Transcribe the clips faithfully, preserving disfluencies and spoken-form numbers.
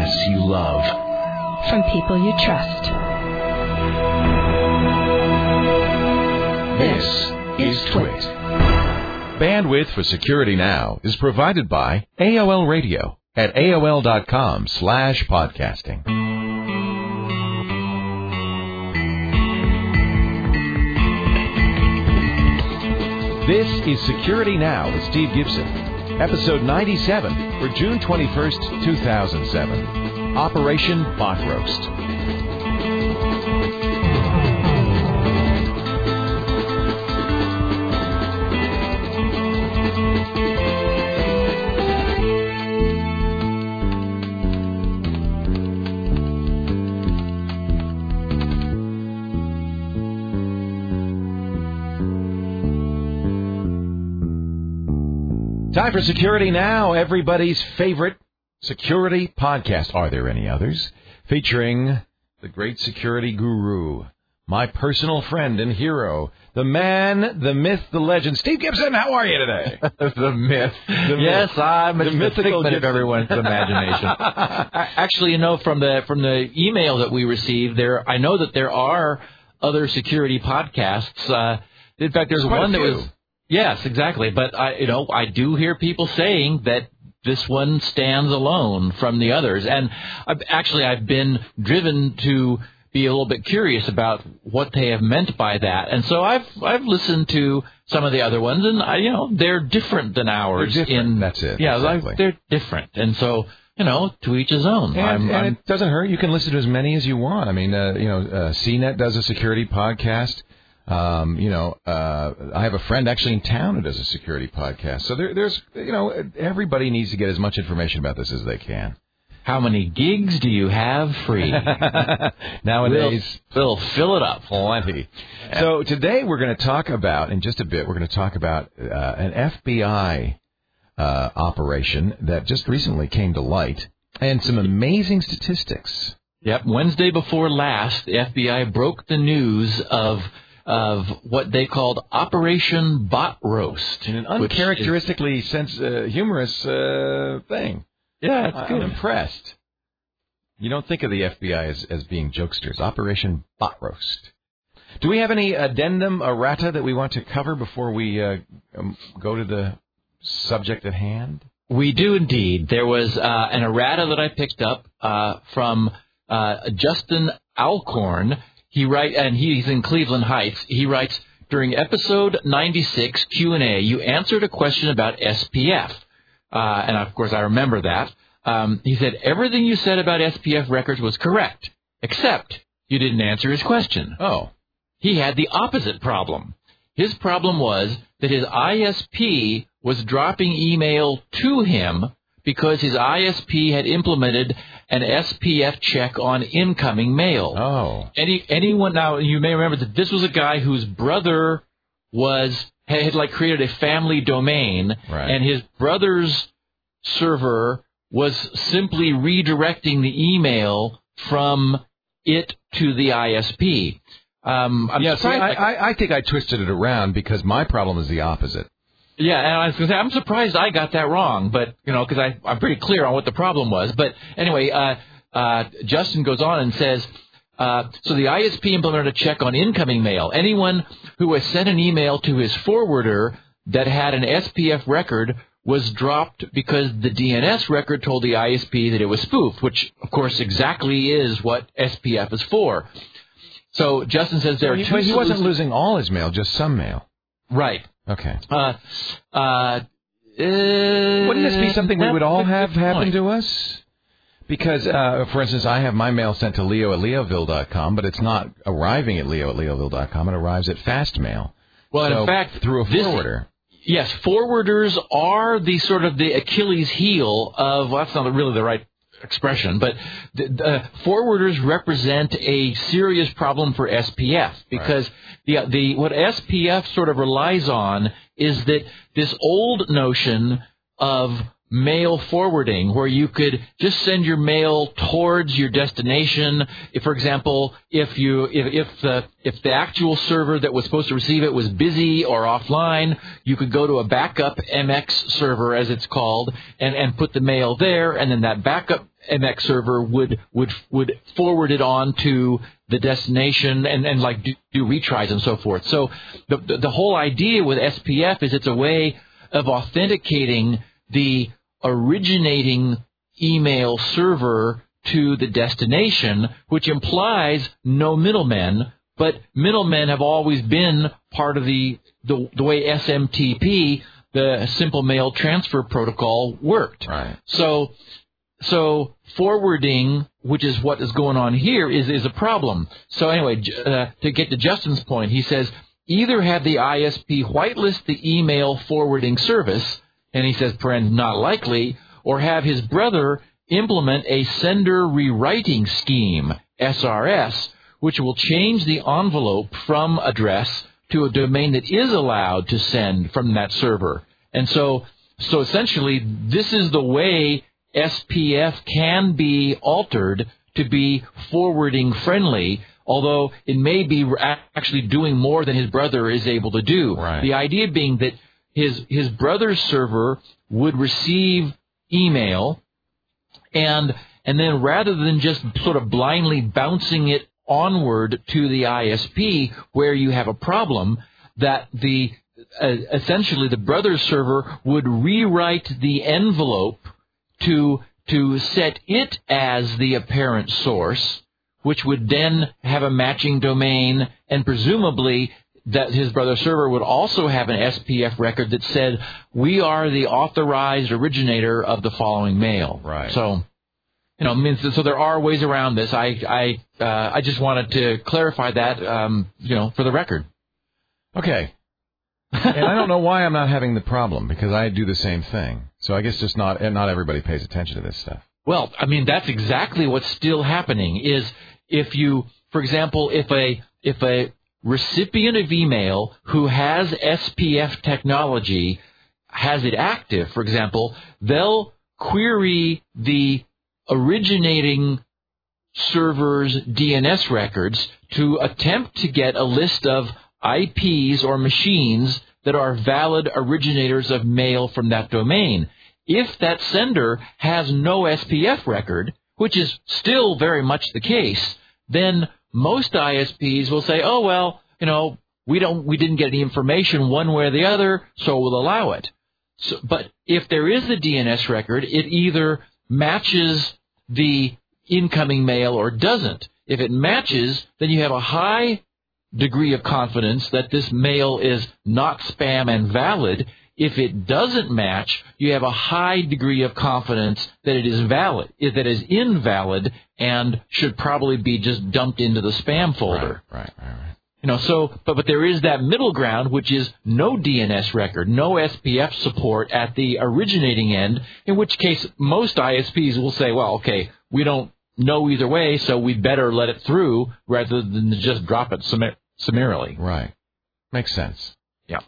podcasts you love. From people you trust. This is Twit. Bandwidth for Security Now is provided by A O L Radio at A O L dot com slash podcasting. This is Security Now with Steve Gibson, episode ninety-seven for June twenty-first, two thousand seven. Operation Bot Roast. Time for Security Now, everybody's favorite security podcast. Are there any others? Featuring the great security guru, my personal friend and hero, the man, the myth, the legend, Steve Gibson. How are you today? the myth. The yes, myth. I'm the a mythical bit of everyone's imagination. Actually, you know, from the from the email that we received, there, I know that there are other security podcasts. Uh, in fact, there's Quite one that was. Yes, exactly. But I, you know, I do hear people saying that this one stands alone from the others. And I've, actually, I've been driven to be a little bit curious about what they have meant by that. And so I've I've listened to some of the other ones, and I, you know, they're different than ours. They're different. In That's it. Yeah, exactly. like, they're different. And so, you know, to each his own. And, I'm, and I'm, it doesn't hurt. You can listen to as many as you want. I mean, uh, you know, uh, C net does a security podcast. Um, you know, uh, I have a friend actually in town who does a security podcast. So there, there's, you know, everybody needs to get as much information about this as they can. How many gigs do you have free? Nowadays, we'll, we'll fill it up. Plenty. So today we're going to talk about, in just a bit, we're going to talk about uh, an F B I uh, operation that just recently came to light and some amazing statistics. Yep. Wednesday before last, the F B I broke the news of of what they called Operation Bot Roast. In an uncharacteristically is, sense, uh, humorous uh, thing. Yeah, it's I'm good. impressed. You don't think of the F B I as, as being jokesters. Operation Bot Roast. Do we have any addendum errata that we want to cover before we uh, um, go to the subject at hand? We do indeed. There was uh, an errata that I picked up uh, from uh, Justin Alcorn. He write, and he's in Cleveland Heights. He writes, during episode ninety-six Q and A, you answered a question about S P F. Uh, and, of course, I remember that. Um, he said, everything you said about S P F records was correct, except you didn't answer his question. Oh. He had the opposite problem. His problem was that his I S P was dropping email to him because his I S P had implemented an S P F check on incoming mail. Oh. Any anyone now, you may remember that this was a guy whose brother was had, had like created a family domain, right. And his brother's server was simply redirecting the email from it to the I S P. Um, I'm yeah, see, I, like, I, I think I twisted it around because my problem is the opposite. Yeah, and I was going to say, I'm surprised I got that wrong, but, you know, because I'm pretty clear on what the problem was. But anyway, uh, uh, Justin goes on and says, uh, so the I S P implemented a check on incoming mail. Anyone who has sent an email to his forwarder that had an S P F record was dropped because the D N S record told the I S P that it was spoofed, which, of course, exactly is what S P F is for. So Justin says there well, are two... He, he wasn't losing all his mail, just some mail. Right. Okay. Uh, uh, uh, Wouldn't this be something we would all have happen point. to us? Because, uh, for instance, I have my mail sent to Leo at Leoville dot com, but it's not arriving at Leo at Leoville dot com. It arrives at Fastmail. Well, so in fact, through a this, forwarder. Yes, forwarders are the sort of the Achilles heel of, well, that's not really the right expression, but the, the forwarders represent a serious problem for S P F because right. the the what S P F sort of relies on is that this old notion of mail forwarding, where you could just send your mail towards your destination. If, for example, if you if, if the if the actual server that was supposed to receive it was busy or offline, you could go to a backup M X server, as it's called, and, and put the mail there, and then that backup M X server would would would forward it on to the destination and, and like do, do retries and so forth. So the, the the whole idea with S P F is it's a way of authenticating the originating email server to the destination, which implies no middlemen, but middlemen have always been part of the the, the way S M T P, the Simple Mail Transfer Protocol, worked. Right. So So forwarding, which is what is going on here, is, is a problem. So anyway, uh, to get to Justin's point, he says, either have the I S P whitelist the email forwarding service, and he says, parent not likely, or have his brother implement a sender rewriting scheme, S R S, which will change the envelope from address to a domain that is allowed to send from that server. And so, so essentially, this is the way S P F can be altered to be forwarding friendly, although it may be actually doing more than his brother is able to do. Right. The idea being that his his brother's server would receive email, and and then rather than just sort of blindly bouncing it onward to the I S P where you have a problem, that the uh, essentially the brother's server would rewrite the envelope to to set it as the apparent source, which would then have a matching domain, and presumably that his brother's server would also have an S P F record that said, we are the authorized originator of the following mail. Right. So, you know, means so there are ways around this. I I uh, I just wanted to clarify that, um, you know, for the record. Okay. And I don't know why I'm not having the problem, because I do the same thing. So I guess just not not everybody pays attention to this stuff. Well, I mean, that's exactly what's still happening. Is if you, for example, if a if a recipient of email who has S P F technology has it active, for example, they'll query the originating server's D N S records to attempt to get a list of I Ps or machines that are valid originators of mail from that domain. If that sender has no S P F record, which is still very much the case, then most I S Ps will say, oh, well, you know, we don't, we didn't get any information one way or the other, so we'll allow it. So, but if there is a D N S record, it either matches the incoming mail or doesn't. If it matches, then you have a high degree of confidence that this mail is not spam and valid. If it doesn't match, you have a high degree of confidence that it is valid, that it is invalid, and should probably be just dumped into the spam folder. Right, right, right. right. You know, so, but, but there is that middle ground, which is no D N S record, no S P F support at the originating end, in which case most I S Ps will say, well, okay, we don't know either way, so we'd better let it through rather than just drop it summa- summarily. Right. Makes sense. Yeah.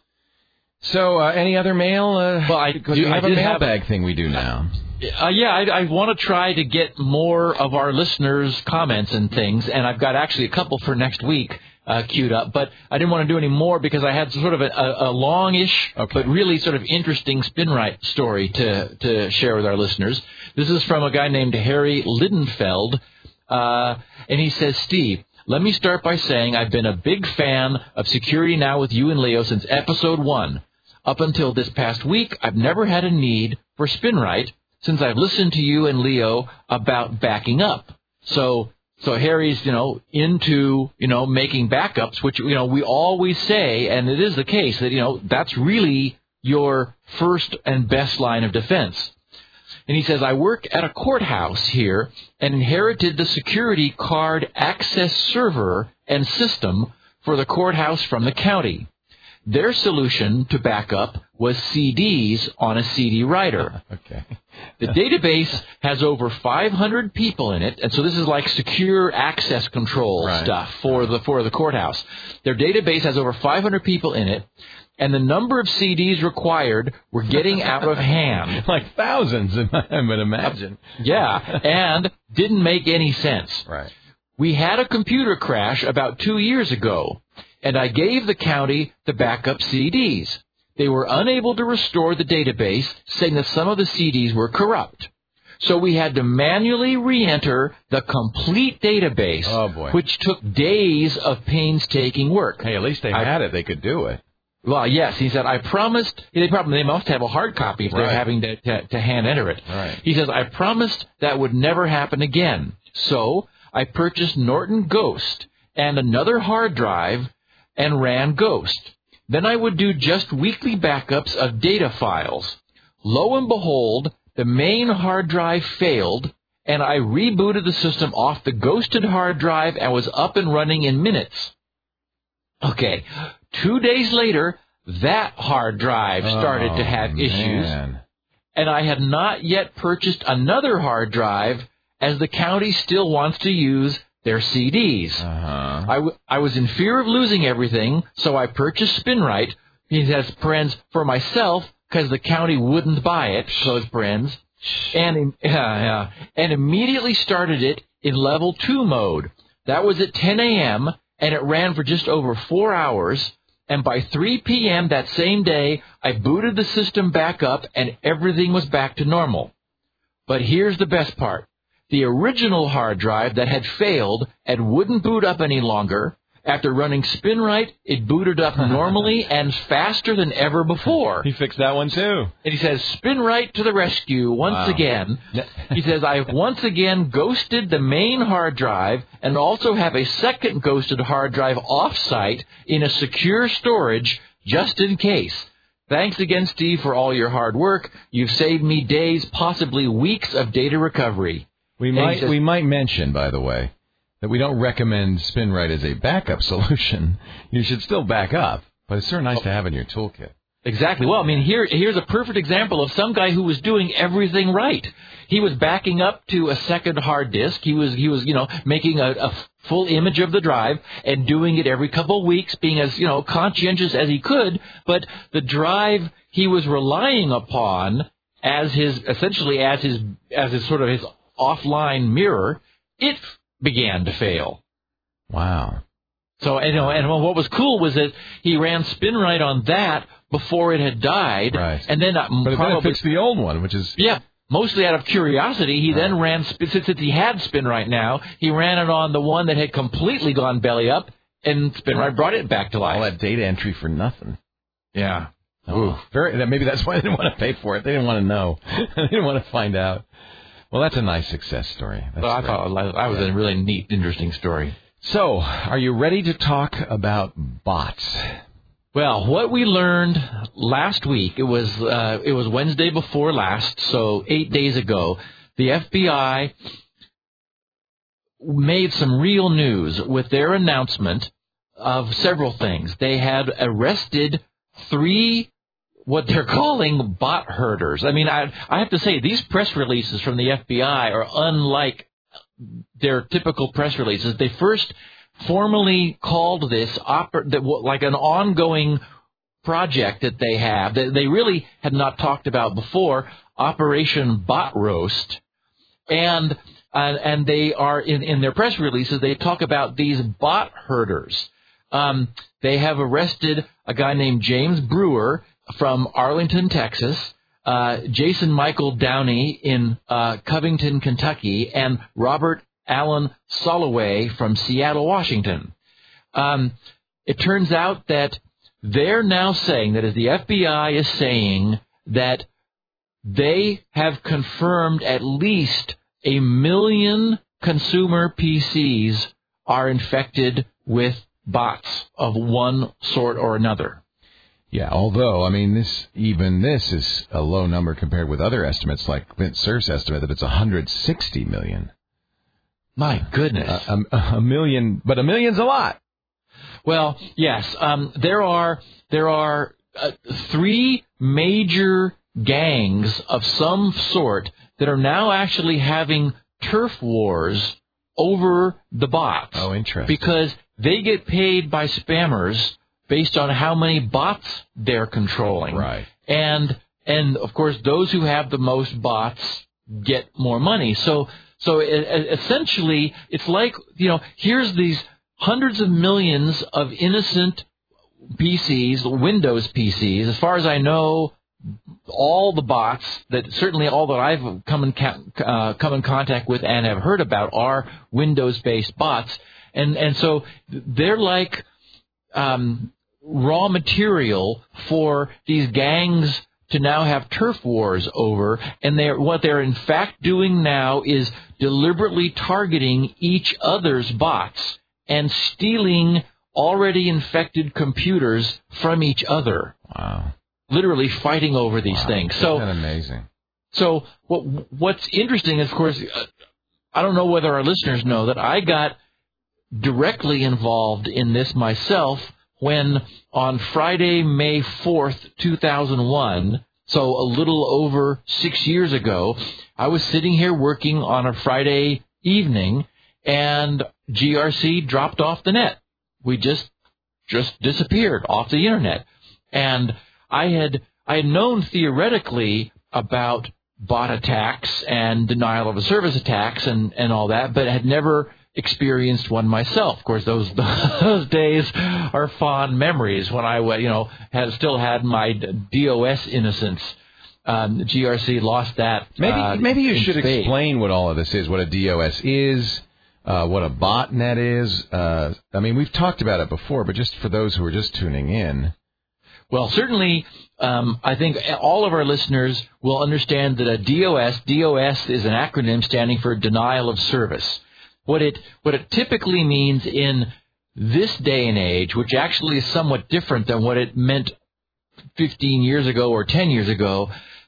So, uh, any other mail? Uh, well, I because do, we have I a did have mailbag thing we do now. Uh, yeah, I, I want to try to get more of our listeners' comments and things, and I've got actually a couple for next week uh, queued up, but I didn't want to do any more because I had sort of a, a, a longish, okay. but really sort of interesting SpinRite story to, to share with our listeners. This is from a guy named Harry Lidenfeld, uh, and he says, Steve, let me start by saying I've been a big fan of Security Now with you and Leo since episode one. Up until this past week, I've never had a need for SpinRite since I've listened to you and Leo about backing up. So, so Harry's, you know, into, you know, making backups, which, you know, we always say, and it is the case, that, you know, that's really your first and best line of defense. And he says, I work at a courthouse here and inherited the security card access server and system for the courthouse from the county. Their solution to backup was C Ds on a C D writer. Okay. The database has over five hundred people in it, and so this is like secure access control right. stuff for the for the courthouse. Their database has over five hundred people in it, and the number of C Ds required were getting out of hand. Like thousands, I would imagine. Yeah, and didn't make any sense. Right. We had a computer crash about two years ago, and I gave the county the backup C Ds. They were unable to restore the database, saying that some of the C Ds were corrupt. So we had to manually re-enter the complete database, oh, boy. which took days of painstaking work. Hey, at least they I, had it. They could do it. Well, yes. He said, I promised. They probably they must have a hard copy if right. they're having to, to, to hand enter it. Right. He says, I promised that would never happen again. So I purchased Norton Ghost and another hard drive and ran Ghost. Then I would do just weekly backups of data files. Lo and behold, the main hard drive failed, and I rebooted the system off the ghosted hard drive and was up and running in minutes. Okay. Two days later, that hard drive started oh, to have man. issues, and I had not yet purchased another hard drive as the county still wants to use their C Ds. Uh-huh. I, w- I was in fear of losing everything, so I purchased SpinRite, he says, friends, for myself, because the county wouldn't buy it, those friends, and, uh, uh, and immediately started it in level two mode. That was at ten a.m., and it ran for just over four hours. And by three p.m. that same day, I booted the system back up and everything was back to normal. But here's the best part. The original hard drive that had failed and wouldn't boot up any longer, after running SpinRite, it booted up normally and faster than ever before. He fixed that one too. And he says, SpinRite to the rescue once wow. again. He says, I've once again ghosted the main hard drive and also have a second ghosted hard drive off-site in a secure storage just in case. Thanks again, Steve, for all your hard work. You've saved me days, possibly weeks of data recovery. We and might says, we might mention, by the way, that we don't recommend SpinRite as a backup solution. You should still back up, but it's sure nice oh. to have in your toolkit. Exactly. Well, I mean, here here's a perfect example of some guy who was doing everything right. He was backing up to a second hard disk. He was he was you know making a, a full image of the drive and doing it every couple of weeks, being as you know conscientious as he could. But the drive he was relying upon as his essentially as his as his sort of his offline mirror, it began to fail. Wow. So, you know, and what was cool was that he ran SpinRite on that before it had died. Right. And then, uh, but probably, then it fixed the old one, which is... Yeah. Mostly out of curiosity, he right. then ran, since he had SpinRite now, he ran it on the one that had completely gone belly up, and SpinRite brought it back to life. All that data entry for nothing. Yeah. Oh, very. Maybe that's why they didn't want to pay for it. They didn't want to know. They didn't want to find out. Well, that's a nice success story. That's well, I thought that was a really neat, interesting story. So, are you ready to talk about bots? Well, what we learned last week, it was uh, it was Wednesday before last, so eight days ago, the F B I made some real news with their announcement of several things. They had arrested three what they're calling bot herders. I mean, I, I have to say, these press releases from the F B I are unlike their typical press releases. They first formally called this oper- that, like an ongoing project that they have, that they really had not talked about before, Operation Bot Roast. And uh, and they are, in, in their press releases, they talk about these bot herders. Um, they have arrested a guy named James Brewer from Arlington, Texas, uh, Jason Michael Downey in uh, Covington, Kentucky, and Robert Allen Soloway from Seattle, Washington. Um, it turns out that they're now saying, that as the F B I is saying, that they have confirmed at least a million consumer P Cs are infected with bots of one sort or another. Yeah, although, I mean, this even this is a low number compared with other estimates, like Vint Cerf's estimate that it's one hundred sixty million. My goodness. A, a, a million, but a million's a lot. Well, yes, um, there are there are uh, three major gangs of some sort that are now actually having turf wars over the bots. Oh, interesting. Because they get paid by spammers based on how many bots they're controlling. Right. And and of course those who have the most bots get more money. So so it, essentially it's like, you know, here's these hundreds of millions of innocent P Cs, Windows P Cs. As far as I know, all the bots that certainly all that I've come in ca- uh, come in contact with and have heard about are Windows-based bots, and and so they're like um, raw material for these gangs to now have turf wars over, and they're, what they're in fact doing now is deliberately targeting each other's bots and stealing already infected computers from each other. Wow. Literally fighting over these wow. things. Isn't So that amazing? So what what's interesting is, of course, I don't know whether our listeners know that I got directly involved in this myself when on Friday, May fourth, two thousand one, so a little over six years ago, I was sitting here working on a Friday evening, and G R C dropped off the net. We just just disappeared off the internet. And I had I had known theoretically about bot attacks and denial of a service attacks and, and all that, but had never experienced one myself. Of course, those those days are fond memories when I, you know, had still had my DOS innocence. Um, G R C lost that. Maybe uh, maybe you should spades. explain what all of this is, what a DOS is, uh, what a botnet is. Uh, I mean, we've talked about it before, but just for those who are just tuning in. Well, certainly, um, I think all of our listeners will understand that a DOS, DOS is an acronym standing for denial of service. What it what it typically means in this day and age, which actually is somewhat different than what it meant fifteen years ago or ten years ago,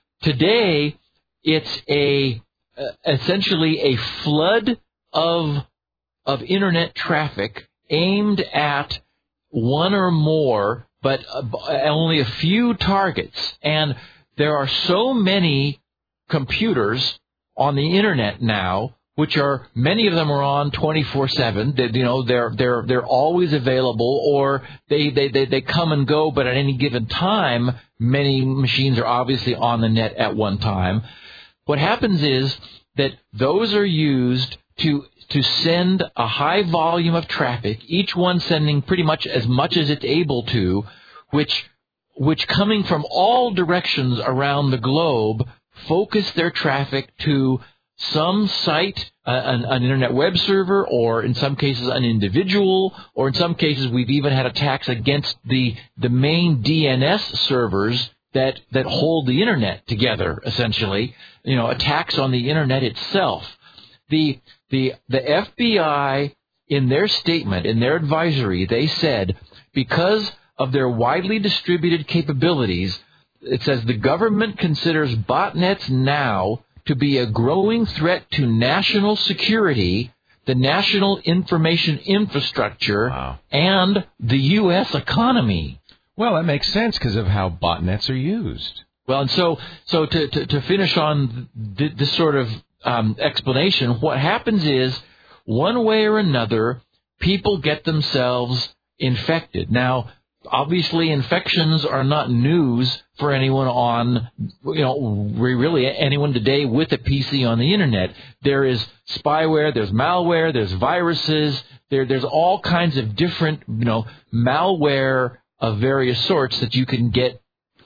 today it's a uh, essentially a flood of of internet traffic aimed at one or more, but uh, only a few targets. And there are so many computers on the internet now, which are, many of them are on twenty-four seven. They, you know, they're they're they're always available, or they, they they they come and go. But at any given time, many machines are obviously on the net at one time. What happens is that those are used to to send a high volume of traffic, each one sending pretty much as much as it's able to, which which coming from all directions around the globe, focus their traffic to some site, uh, an, an internet web server, or in some cases an individual, or in some cases we've even had attacks against the the main D N S servers that that hold the internet together, essentially. You know, attacks on the internet itself. The the the F B I, in their statement, in their advisory, they said because of their widely distributed capabilities, it says the government considers botnets now to be a growing threat to national security, the national information infrastructure, wow. and the U S economy. Well, that makes sense because of how botnets are used. Well, and so so to to, to finish on th- this sort of um, explanation, what happens is, one way or another, people get themselves infected. Now, obviously, infections are not news for anyone on, you know, really anyone today with a P C on the internet. There is spyware, there's malware, there's viruses, there, there's all kinds of different, you know, malware of various sorts that you can get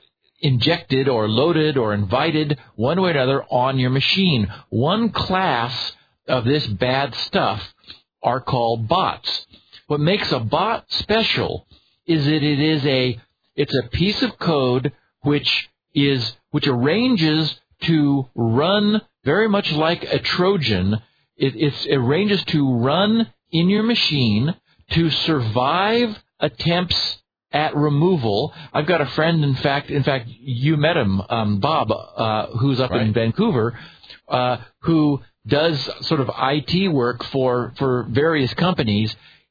injected or loaded or invited one way or another on your machine. One class of this bad stuff are called bots. What makes a bot special is that it is a it's a piece of code which is which arranges to run very much like a Trojan. It it's, it arranges to run in your machine to survive attempts at removal. I've got a friend, in fact, in fact, you met him, um, Bob, uh, who's up right. in Vancouver, uh, who does sort of I T work for for various companies.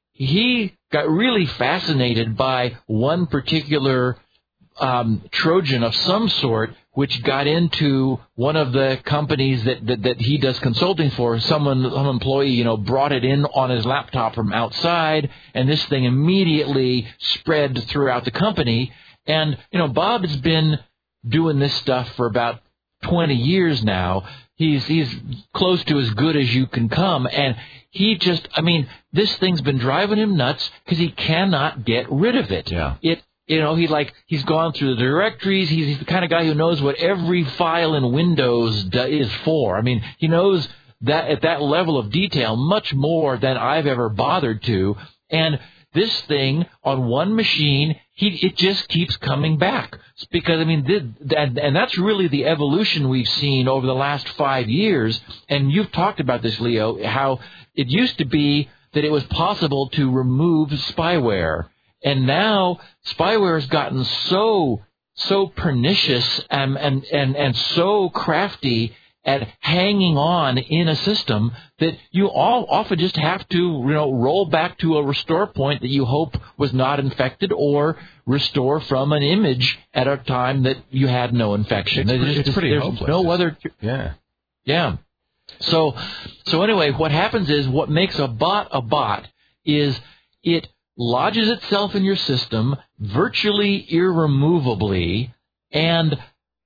He got really fascinated by one particular um, Trojan of some sort, which got into one of the companies that, that, that he does consulting for. Someone, some employee, you know, brought it in on his laptop from outside, and this thing immediately spread throughout the company. And, you know, Bob has been doing this stuff for about twenty years now. He's he's close to as good as you can come, and he just, I mean, this thing's been driving him nuts because he cannot get rid of it. Yeah. It You know, he like he's gone through the directories. He's, he's the kind of guy who knows what every file in Windows do, is for. I mean, he knows that at that level of detail much more than I've ever bothered to. And this thing on one machine, he it just keeps coming back because I mean, this, and, and that's really the evolution we've seen over the last five years. And you've talked about this, Leo, how it used to be that it was possible to remove spyware. And now spyware has gotten so so pernicious and, and, and, and so crafty at hanging on in a system that you all often just have to, you know, roll back to a restore point that you hope was not infected or restore from an image at a time that you had no infection. It's, there's, it's pretty there's hopeless. no other. Yeah. Yeah. So, so anyway, what happens is what makes a bot a bot is it lodges itself in your system virtually irremovably and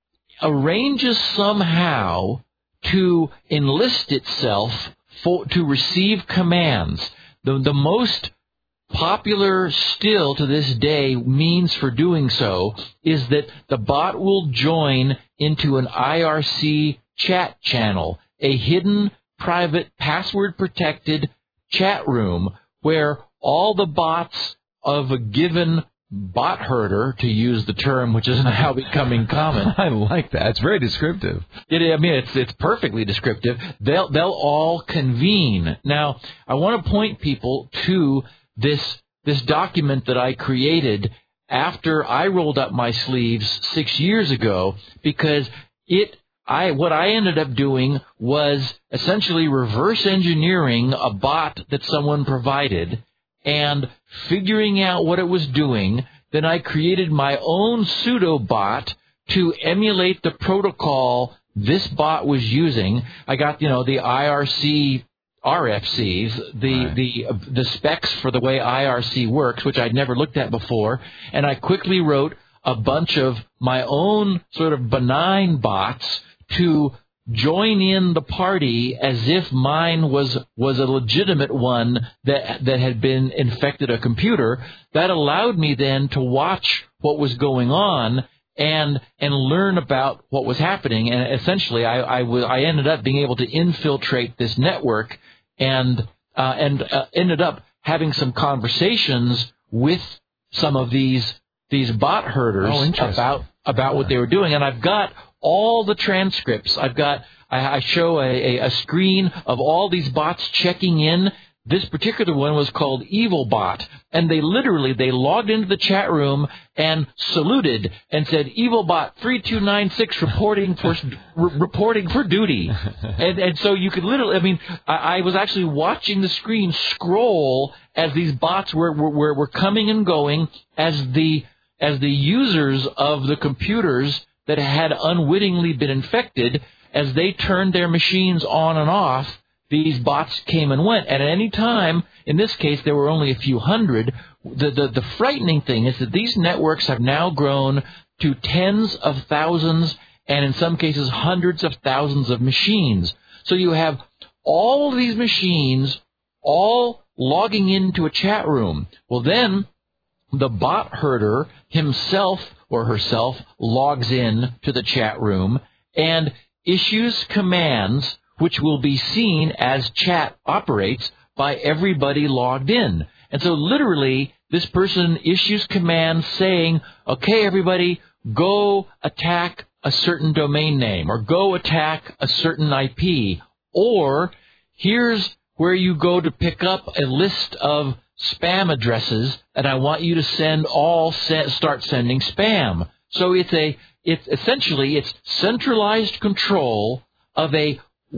arranges somehow to enlist itself for, to receive commands. The, the most popular still to this day means for doing so is that the bot will join into an I R C chat channel, a hidden, private, password-protected chat room where all the bots of a given bot herder, to use the term which is now becoming common. I like that. It's very descriptive. It, I mean, it's it's perfectly descriptive. They'll they'll all convene. Now, I want to point people to this this document that I created after I rolled up my sleeves six years ago because it. I what I ended up doing was essentially reverse engineering a bot that someone provided and figuring out what it was doing. Then I created my own pseudo bot to emulate the protocol this bot was using. I got, you know, the I R C R F Cs, the right. the uh, the specs for the way I R C works, which I'd never looked at before, and I quickly wrote a bunch of my own sort of benign bots to join in the party as if mine was was a legitimate one that that had been infected a computer. That allowed me then to watch what was going on and and learn about what was happening. And essentially, I I, w- I ended up being able to infiltrate this network and uh, and uh, ended up having some conversations with some of these these bot herders oh, about about yeah. what they were doing. And I've got all the transcripts. I've got, I, I show a, a, a screen of all these bots checking in. This particular one was called EvilBot, and they literally, they logged into the chat room and saluted and said, EvilBot three two nine six reporting for, re- reporting for duty. And, and so you could literally, I mean, I, I was actually watching the screen scroll as these bots were, were, were coming and going as the, as the users of the computers that had unwittingly been infected, as they turned their machines on and off, these bots came and went. And at any time, in this case, there were only a few hundred. The, the, the frightening thing is that these networks have now grown to tens of thousands and in some cases hundreds of thousands of machines. So you have all of these machines all logging into a chat room. Well, then the bot herder himself or herself logs in to the chat room and issues commands which will be seen as chat operates by everybody logged in. And so literally this person issues commands saying, okay, everybody, go attack a certain domain name or go attack a certain I P, or here's where you go to pick up a list of spam addresses, and I want you to send all se- start sending spam. So it's a it's essentially it's centralized control of a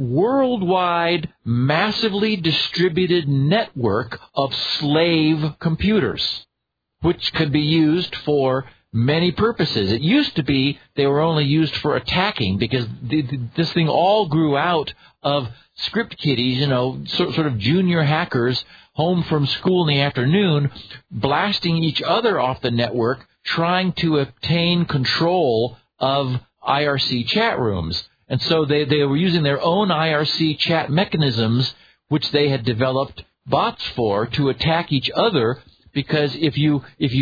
worldwide, massively distributed network of slave computers, which could be used for many purposes. It used to be they were only used for attacking because the, the, this thing all grew out of script kiddies, you know, sort, sort of junior hackers home from school in the afternoon, blasting each other off the network, trying to obtain control of I R C chat rooms. And so they, they were using their own I R C chat mechanisms, which they had developed bots for, to attack each other, because if you if you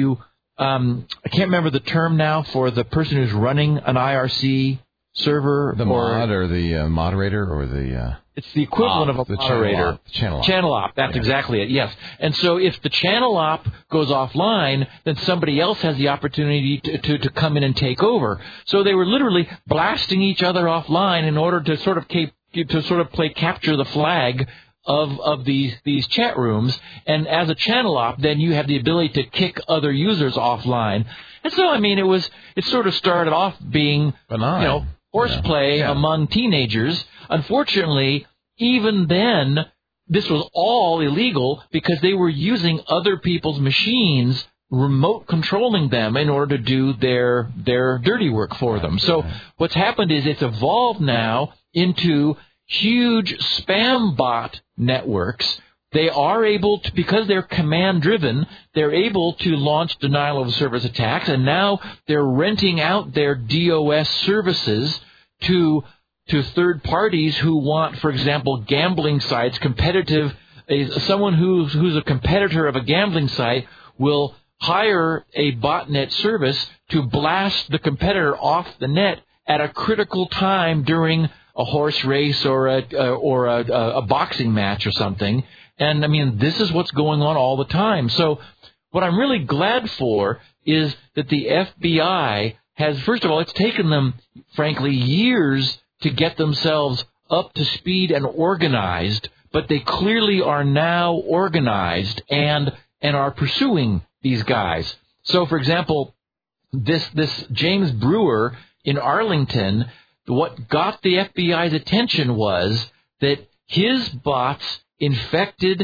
um, I can't remember the term now for the person who's running an I R C server. The or, mod or the uh, moderator or the... Uh, it's the equivalent op, of a the moderator. Channel op. Channel op. Channel op, that's yeah. exactly it, yes. And so if the channel op goes offline, then somebody else has the opportunity to, to, to come in and take over. So they were literally blasting each other offline in order to sort of keep, to sort of play capture the flag of of these these chat rooms. And as a channel op, then you have the ability to kick other users offline. And so, I mean, it was it sort of started off being, Benign. you know, horseplay yeah. yeah. among teenagers. Unfortunately, even then, this was all illegal because they were using other people's machines, remote controlling them in order to do their their dirty work for them. So what's happened is it's evolved now into huge spam bot networks. They are able to, because they're command-driven, they're able to launch denial of service attacks, and now they're renting out their DOS services to to third parties who want, for example, gambling sites, competitive, uh, someone who's, who's a competitor of a gambling site will hire a botnet service to blast the competitor off the net at a critical time during a horse race or a, uh, or a, a boxing match or something. And, I mean, this is what's going on all the time. So what I'm really glad for is that the F B I has, first of all, it's taken them, frankly, years to get themselves up to speed and organized, but they clearly are now organized and and are pursuing these guys. So, for example, this this James Brewer in Arlington, what got the F B I's attention was that his bots infected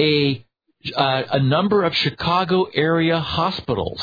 a uh, a number of Chicago area hospitals.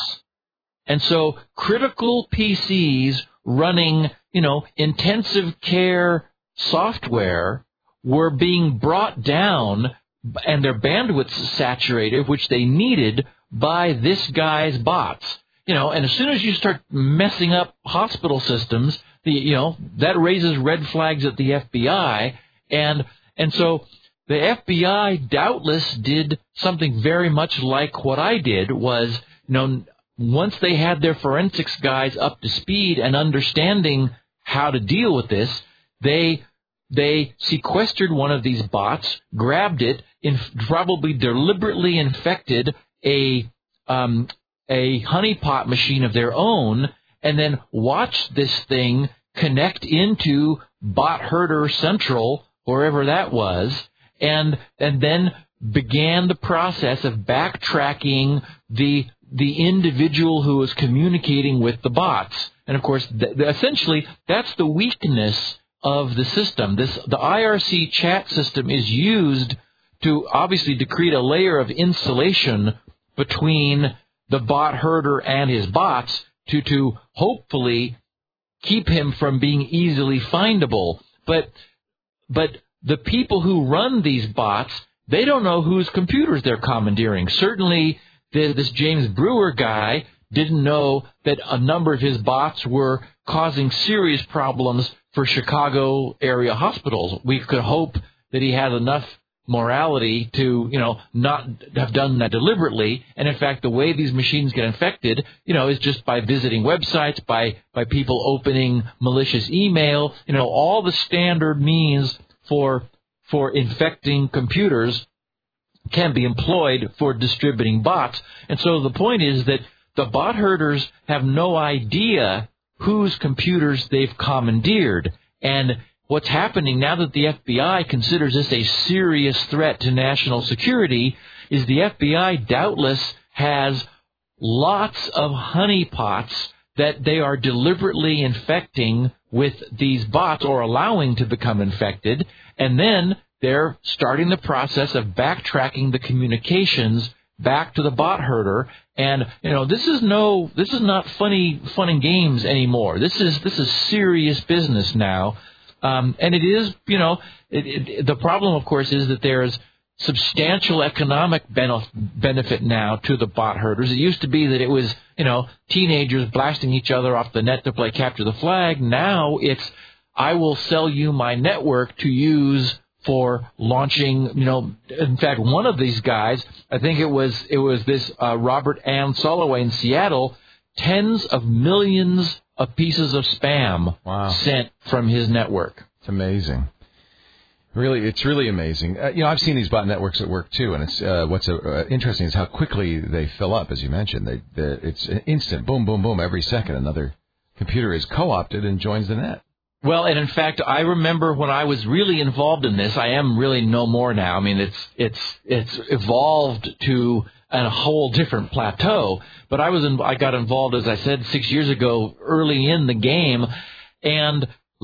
And so critical P Cs running, you know, intensive care software were being brought down and their bandwidths saturated, which they needed, by this guy's bots. You know, and as soon as you start messing up hospital systems, the, you know, that raises red flags at the F B I. And, and so the F B I doubtless did something very much like what I did, was, you know, once they had their forensics guys up to speed and understanding how to deal with this, they they sequestered one of these bots, grabbed it, and probably deliberately infected a um, a honeypot machine of their own, and then watched this thing connect into Bot Herder Central, wherever that was, and and then began the process of backtracking the the individual who was communicating with the bots. And of course, th- essentially, that's the weakness of the system. This the I R C chat system is used to obviously to create a layer of insulation between the bot herder and his bots to to hopefully keep him from being easily findable. But but the people who run these bots, they don't know whose computers they're commandeering. Certainly, the, this James Brewer guy didn't know that a number of his bots were causing serious problems for Chicago area hospitals. We could hope that he had enough morality to, you know, not have done that deliberately. And in fact, the way these machines get infected, you know, is just by visiting websites, by, by people opening malicious email, you know, all the standard means for, for infecting computers can be employed for distributing bots. And so the point is that the bot herders have no idea whose computers they've commandeered. And what's happening now that the F B I considers this a serious threat to national security is the F B I doubtless has lots of honeypots that they are deliberately infecting with these bots or allowing to become infected. And then they're starting the process of backtracking the communications back to the bot herder. And, you know, this is no, this is not funny, fun and games anymore. This is, this is serious business now. Um, and it is, you know, it, it, the problem, of course, is that there's substantial economic benefit now to the bot herders. It used to be that it was, you know, teenagers blasting each other off the net to play capture the flag. Now it's, I will sell you my network to use for launching, you know, in fact, one of these guys, I think it was it was this uh, Robert Ann Soloway in Seattle, tens of millions of pieces of spam wow. sent from his network. It's amazing. Really, it's really amazing. Uh, you know, I've seen these bot networks at work too, and it's uh, what's uh, interesting is how quickly they fill up, as you mentioned. They, they, it's instant, boom, boom, boom, every second another computer is co-opted and joins the net. Well, and in fact, I remember when I was really involved in this. I am really no more now. I mean, it's it's it's evolved to a whole different plateau. But I was in, I got involved, as I said, six years ago, early in the game, and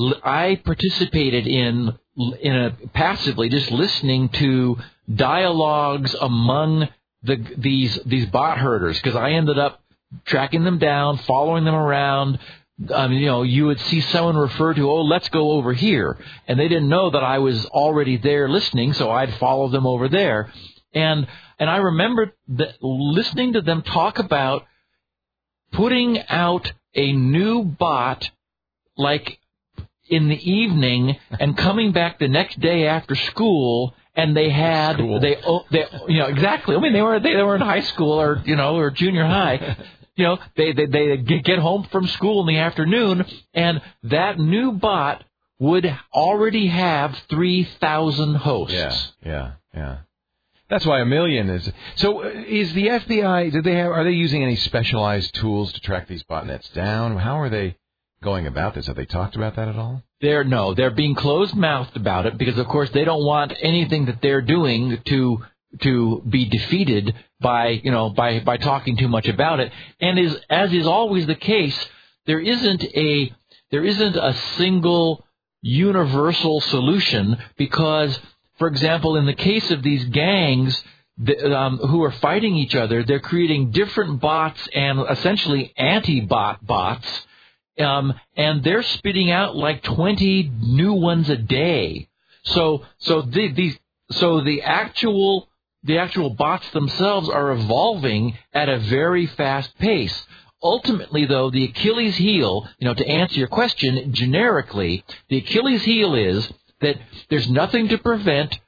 I participated in in a passively just listening to dialogues among the these these bot herders, because I ended up tracking them down, following them around. Um, you know, you would see someone refer to, oh, let's go over here. And they didn't know that I was already there listening, so I'd follow them over there. And and I remember that listening to them talk about putting out a new bot, like in the evening, and coming back the next day after school, and they had, school. they, they, you know, exactly. I mean, they were they, they were in high school or, you know, or junior high. You know, they, they they get home from school in the afternoon, and that new bot would already have three thousand hosts. Yeah, yeah, yeah. That's why a million is. So, is the F B I? Did they have? Are they using any specialized tools to track these botnets down? How are they going about this? Have they talked about that at all? They're no, they're being closed-mouthed about it because, of course, they don't want anything that they're doing to. to be defeated by, you know, by, by talking too much about it. And is, as is always the case, there isn't a, there isn't a single universal solution because, for example, in the case of these gangs the, um, who are fighting each other, they're creating different bots and essentially anti-bot bots, um, and they're spitting out like twenty new ones a day. So, so the, these, so the actual The actual bots themselves are evolving at a very fast pace. Ultimately, though, the Achilles heel, you know, to answer your question generically, the Achilles heel is that there's nothing to prevent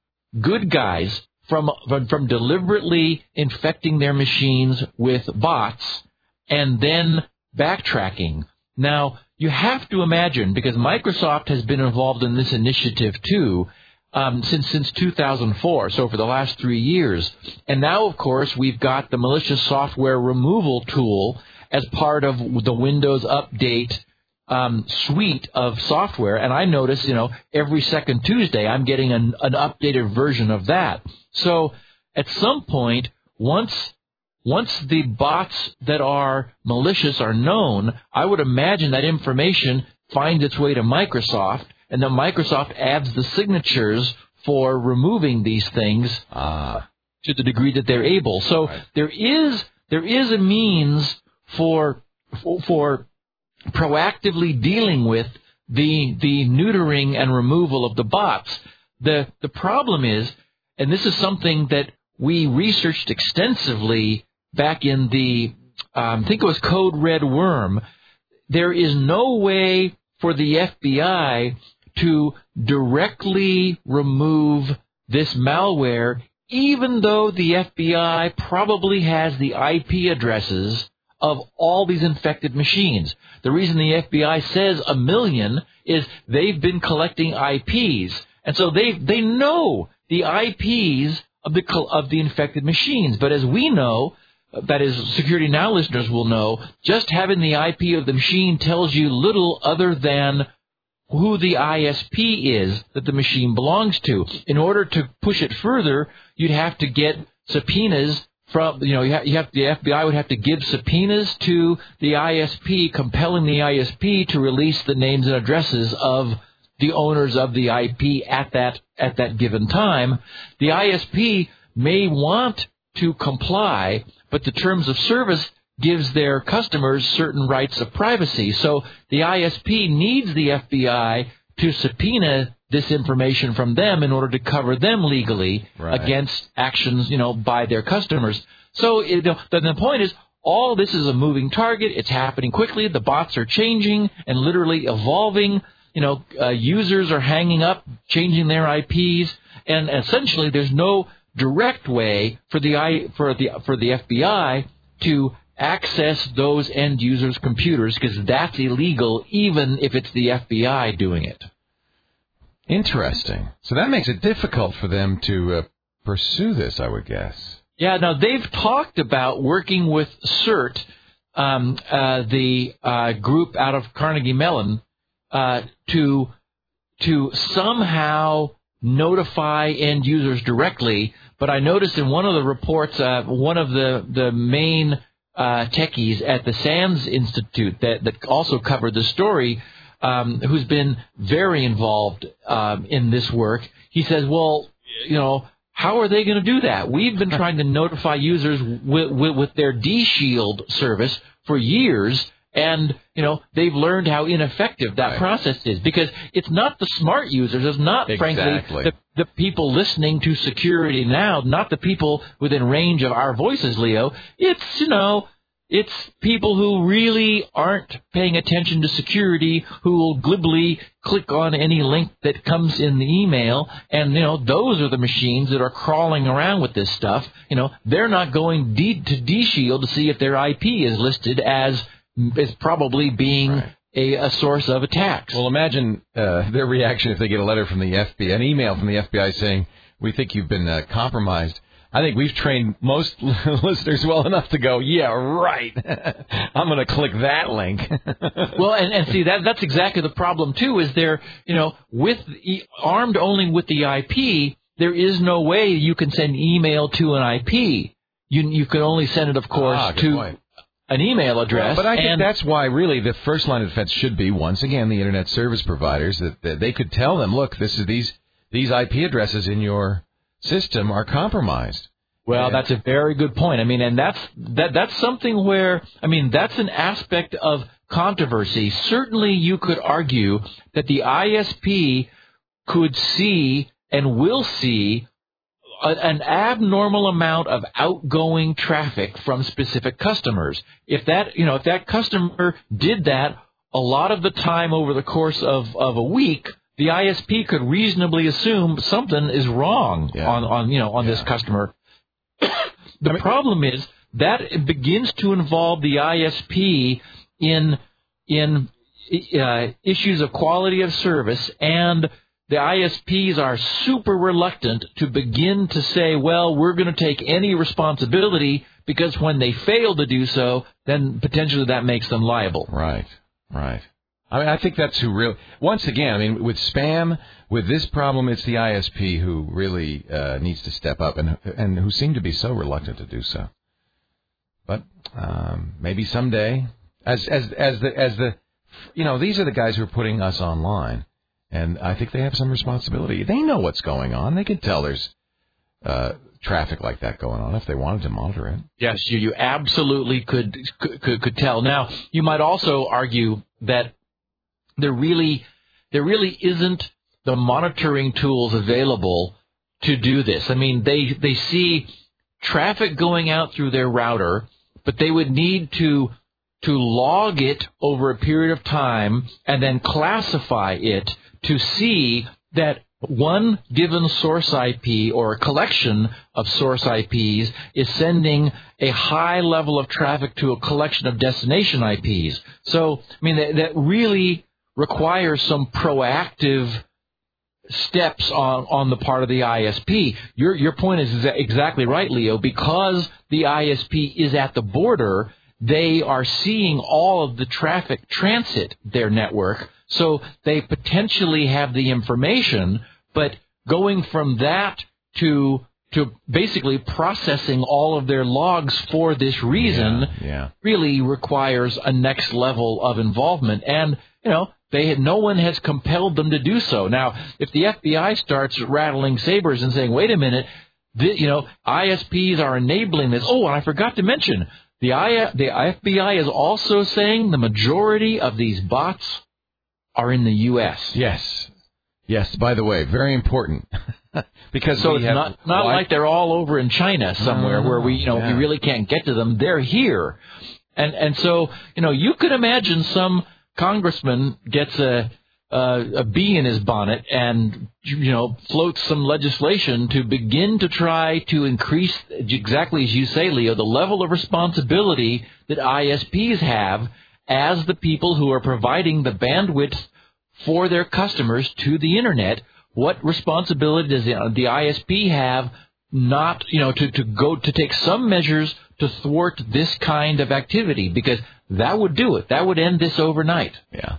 good guys from, from, from deliberately infecting their machines with bots and then backtracking. Now, you have to imagine, because Microsoft has been involved in this initiative too, Um, since since two thousand four, so for the last three years. And now, of course, we've got the malicious software removal tool as part of the Windows Update um, suite of software. And I notice, you know, every second Tuesday I'm getting an, an updated version of that. So at some point, once once the bots that are malicious are known, I would imagine that information finds its way to Microsoft, and then Microsoft adds the signatures for removing these things uh, to the degree that they're able. So right. there is there is a means for for, for proactively dealing with the the neutering and removal of the bots. The the problem is, and this is something that we researched extensively back in the um, I think it was Code Red Worm. There is no way for the F B I to directly remove this malware, even though the F B I probably has the I P addresses of all these infected machines. The reason the F B I says a million is they've been collecting I Ps, and so they they know the I Ps of the of the infected machines. But as we know, that is, Security Now listeners will know, just having the I P of the machine tells you little other than who the I S P is that the machine belongs to. In order to push it further, you'd have to get subpoenas from, you know, you have, you have the F B I would have to give subpoenas to the I S P, compelling the I S P to release the names and addresses of the owners of the I P at that at that given time. The I S P may want to comply, but the terms of service gives their customers certain rights of privacy. So the I S P needs the F B I to subpoena this information from them in order to cover them legally right. against actions, you know, by their customers. So it, the, the point is, all this is a moving target. It's happening quickly. The bots are changing and literally evolving. You know, uh, users are hanging up changing their I Ps, and essentially there's no direct way for the I, for the for the F B I to access those end users' computers, because that's illegal even if it's the F B I doing it. Interesting. So that makes it difficult for them to uh, pursue this, I would guess. Yeah, now they've talked about working with CERT, um, uh, the uh, group out of Carnegie Mellon, uh, to to somehow notify end users directly. But I noticed in one of the reports, uh, one of the the main uh, techies at the SANS Institute that that also covered the story, um, who's been very involved um, in this work, he says, well, you know, how are they going to do that? We've been trying to notify users with, with, with their D-Shield service for years, and, you know, they've learned how ineffective that right. process is, because it's not the smart users, it's not, exactly. frankly, the, the people listening to Security Now, not the people within range of our voices, Leo. It's, you know, it's people who really aren't paying attention to security, who will glibly click on any link that comes in the email, and, you know, those are the machines that are crawling around with this stuff. You know, they're not going D- to D-Shield to see if their I P is listed as is probably being right. a, a source of attacks. Well, imagine uh, their reaction if they get a letter from the F B I, an email from the F B I saying, we think you've been uh, compromised. I think we've trained most listeners well enough to go, yeah, right. I'm going to click that link. Well, and, and see, that that's exactly the problem, too, is there, you know, with armed only with the I P, there is no way you can send email to an I P. You you can only send it, of course, ah, good to point. an email address. Well, but I think and that's why, really, the first line of defense should be, once again, the Internet service providers, that, that they could tell them, look, this is these these I P addresses in your system are compromised. Well, yeah. that's a very good point. I mean, and that's that that's something where, I mean, that's an aspect of controversy. Certainly you could argue that the I S P could see and will see a, an abnormal amount of outgoing traffic from specific customers. If that, you know, if that customer did that a lot of the time over the course of, of a week, the I S P could reasonably assume something is wrong yeah. on, on, you know, on yeah. this customer. The I mean, problem is that it begins to involve the I S P in in uh, issues of quality of service, and the I S Ps are super reluctant to begin to say, well, we're going to take any responsibility, because when they fail to do so, then potentially that makes them liable. Right, right. I mean, I think that's who really, once again, I mean, with spam, with this problem, it's the I S P who really uh, needs to step up, and and who seem to be so reluctant to do so. But um, maybe someday, as as as the as the, you know, these are the guys who are putting us online, and I think they have some responsibility. They know what's going on. They can tell there's uh, traffic like that going on if they wanted to monitor it. Yes, you you absolutely could could could tell. Now, you might also argue that There really, there really isn't the monitoring tools available to do this. I mean, they they see traffic going out through their router, but they would need to to log it over a period of time and then classify it to see that one given source I P or a collection of source I Ps is sending a high level of traffic to a collection of destination I Ps. So, I mean, that, that really requires some proactive steps on, on the part of the I S P. Your your point is exactly right, Leo. Because the I S P is at the border, they are seeing all of the traffic transit their network, so they potentially have the information, but going from that to to basically processing all of their logs for this reason yeah, yeah. really requires a next level of involvement. And, you know, they had, no one has compelled them to do so. Now, if the F B I starts rattling sabers and saying, wait a minute, the, you know, I S Ps are enabling this. Oh, and I forgot to mention, the, I, the F B I is also saying the majority of these bots are in the U S. Yes. Yes, by the way, very important. Because so we it's have not, not like they're all over in China somewhere no, where we, you know, yeah. we really can't get to them. They're here. And and so, you know, you could imagine some congressman gets a uh, a bee in his bonnet and, you know, floats some legislation to begin to try to increase, exactly as you say, Leo, the level of responsibility that I S Ps have as the people who are providing the bandwidth for their customers to the Internet. What responsibility does the, the I S P have not, you know, to, to go to take some measures to thwart this kind of activity? Because that would do it. That would end this overnight. Yeah.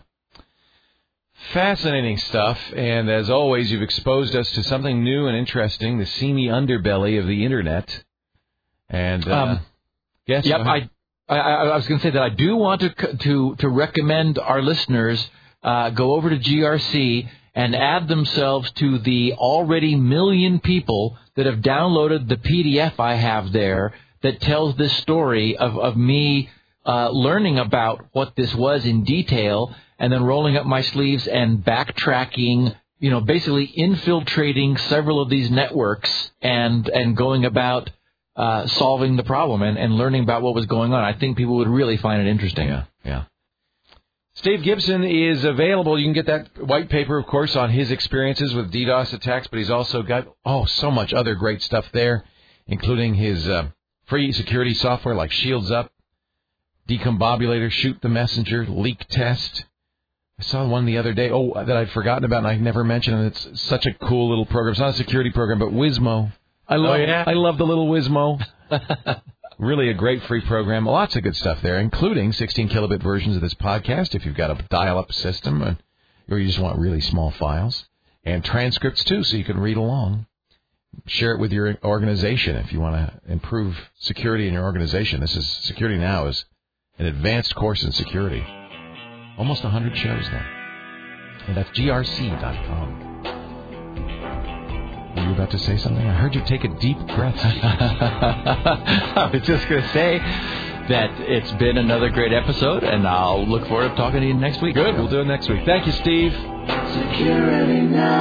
Fascinating stuff. And as always, you've exposed us to something new and interesting, the seamy underbelly of the Internet. And, uh, um, yes, yep, I, I, I was going to say that I do want to, to, to recommend our listeners uh, go over to G R C and add themselves to the already million people that have downloaded the P D F I have there that tells this story of, of me uh, learning about what this was in detail and then rolling up my sleeves and backtracking, you know, basically infiltrating several of these networks and and going about uh, solving the problem and, and learning about what was going on. I think people would really find it interesting. Yeah, yeah. Steve Gibson is available. You can get that white paper, of course, on his experiences with DDoS attacks, but he's also got, oh, so much other great stuff there, including his uh, free security software like Shields Up, Decombobulator, Shoot the Messenger, Leak Test. I saw one the other day, oh, that I'd forgotten about and I never mentioned, and it's such a cool little program. It's not a security program, but Wizmo. I love, oh, yeah? I love the little Wizmo. Really a great free program. Lots of good stuff there, including sixteen kilobit versions of this podcast if you've got a dial-up system or you just want really small files. And transcripts, too, so you can read along. Share it with your organization if you want to improve security in your organization. This is Security Now is an advanced course in security. Almost one hundred shows now. And that's G R C dot com. Were you about to say something? I heard you take a deep breath. I was just going to say that it's been another great episode, and I'll look forward to talking to you next week. Good. We'll do it next week. Thank you, Steve. Security Now.